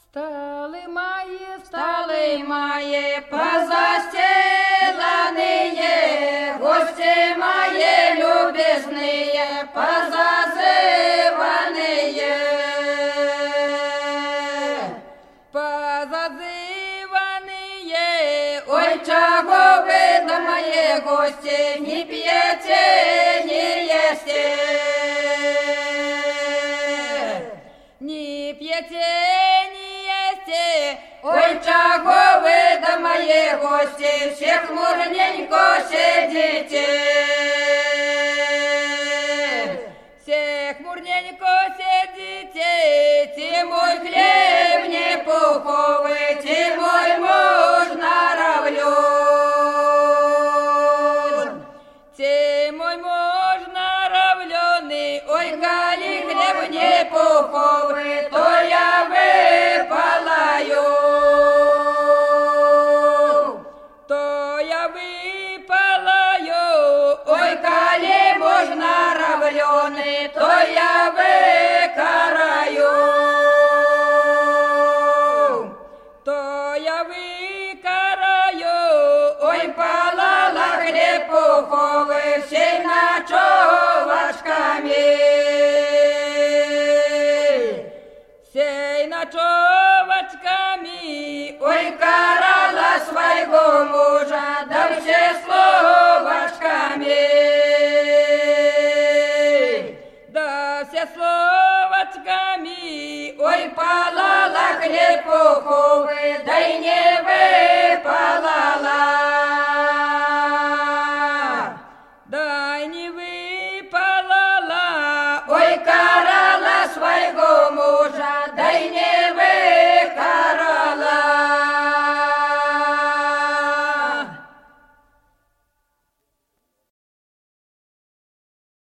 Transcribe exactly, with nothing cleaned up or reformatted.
Стали мои, Стали мои позастеланные, гости мои любезные, позазыванные. позазыванные. Ой, чего вы, да мои гости, не пьете, не есте? Не пьете, не есте. Ой, чего вы, да мои гости, все хмурненько сидите? Все хмурненько сидите. Ти мой хлеб не пуховый, ти мой муж наравлен. Ти мой муж наравленный. Ой, коли хлеб не пуховый, то я выпалаю. То я выпалаю. Ой, коли муж наравленый, то я выкараю. То я выкараю. Ой, палала хлеб пуховый всей ночевочками. Сей ночевочками. Ой, карала своего мужа, да все словочками. Да все словочками. Ой, палала хлеб пуховый, да и не вы.